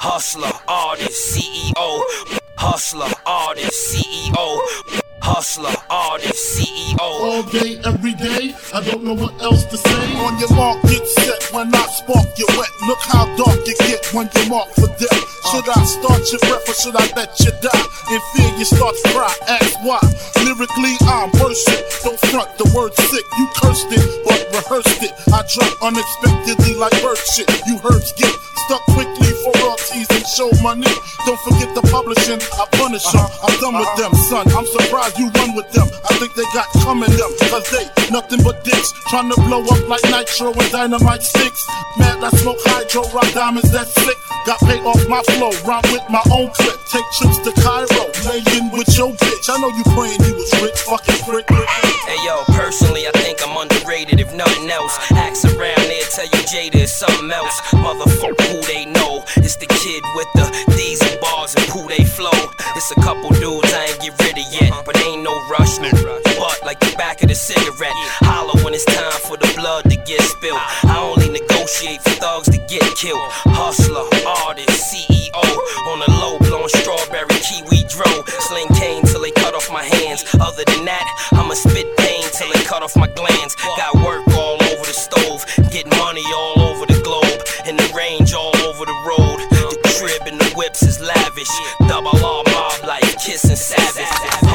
Hustler, artist, CEO. Hustler, artist, CEO. Hustler, artist, CEO. All day, every day, I don't know what else to say. On your mark, get set. When I spark, you wet. Look how dark you get when you mark for death. Should I start your breath or should I let you die? In fear, you start to cry. Ask why. Lyrically, I'm worse it. Don't front the word sick. You cursed it, but rehearsed it. I drop unexpectedly like bird shit. You herbs get stuck quickly for royalties and show money. Don't forget the publishing. I punish them. I'm done with them, son. I'm surprised you run with them. I think they got coming them, cause they nothing but dicks. Trying to blow up like nitro and dynamite sticks. Mad, I smoke hydro, rock diamonds, that's sick. Got paid off my flow, rhyme with my own clip. Take trips to Cairo, lay in with your bitch. I know you praying you was rich, fucking prick. Hey yo, personally I think I'm underrated if nothing else. Ask around there, tell you Jada is something else. Motherfucker who they know, it's the kid with the diesel bars and who they flow. It's a couple dudes I ain't get rid of yet, but ain't no rush. But like the back of the cigarette, holler when it's time for the blood to get spilled. I only negotiate for thugs to get killed. Hustler, artist, CEO. On the low, blowing strawberry, kiwi dro. Sling cane till they cut off my hands. Other than that, I'ma spit pain till they cut off my glands. Got work all over the stove, get money all over the globe. In the range all over the road. The crib and the whips is lavish. Double R mob life, kissing savage.